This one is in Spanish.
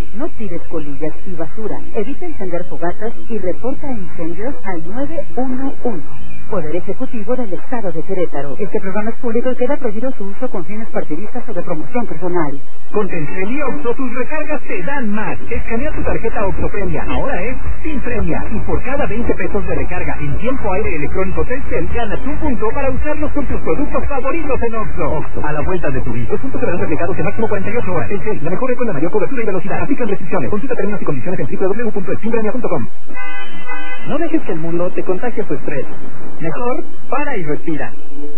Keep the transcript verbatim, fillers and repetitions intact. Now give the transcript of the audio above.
No tires colillas y basura. Evita encender fogatas y reporta incendios al nueve uno uno. Poder Ejecutivo del Estado de Querétaro. Este programa es público y queda prohibido su uso con fines partidistas o de promoción personal. Con Telcel y Oxxo tus recargas te dan más. Escanea tu tarjeta Oxxo Premia. Ahora es sin premia. Y por cada veinte pesos de recarga en tiempo aire electrónico Telcel, ganas un punto para usarlos con tus productos favoritos en Oxxo. Oxxo, a la vuelta de tu vida. Los puntos serán replicados en máximo cuarenta y ocho horas. Telcel, la mejor red con la mayor cobertura y velocidad. Aplican restricciones. Consulta términos y condiciones en doble u doble u doble u punto eximpremia punto com. No dejes que el mundo te contagie su estrés. Mejor, para y respira.